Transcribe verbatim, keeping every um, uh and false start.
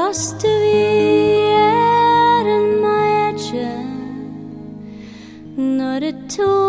laste vi er en maje når det tog